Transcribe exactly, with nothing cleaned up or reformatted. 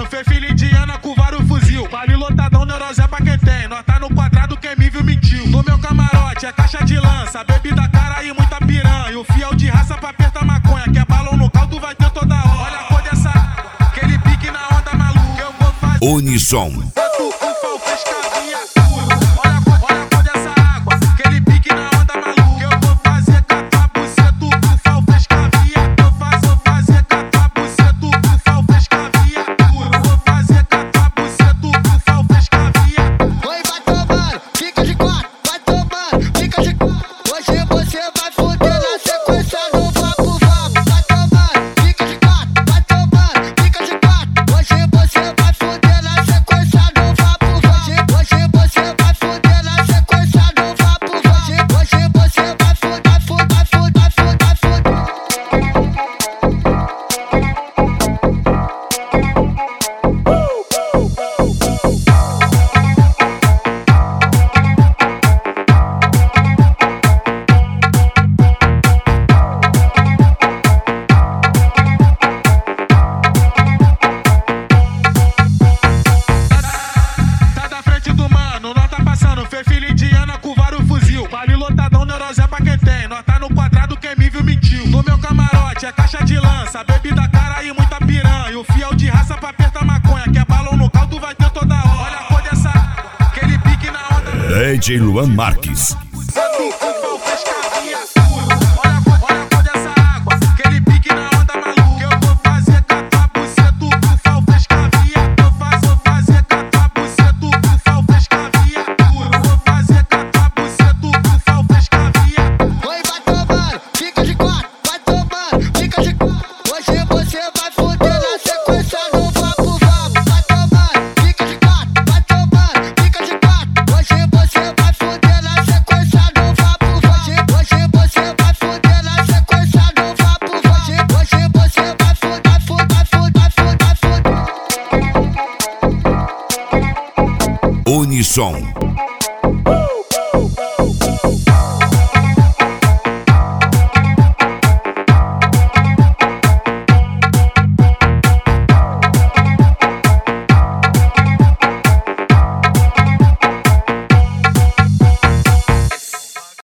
passando, fez filha indiana com vários fuzil. Vale lotadão, neurose é pra quem tem. Nós tá no quadrado, quem me viu mentiu. No meu camarote é caixa de lança, bebida cara e muita piranha. O fiel de raça pra apertar maconha, que é balão no caldo, vai ter toda hora. Olha a cor dessa, aquele pique na onda maluca. Eu vou fazer Unissom. Fez filha indiana com vários fuzil. Vale lotadão, neurose é pra quem tem. Nós tá no quadrado, quem me viu mentiu. No meu camarote é caixa de lança, bebida cara e muita piranha. O fiel de raça pra apertar maconha, que é balão no caldo, vai ter toda hora. Olha a cor dessa, aquele pique na onda. D J Luan Marques. Unissom.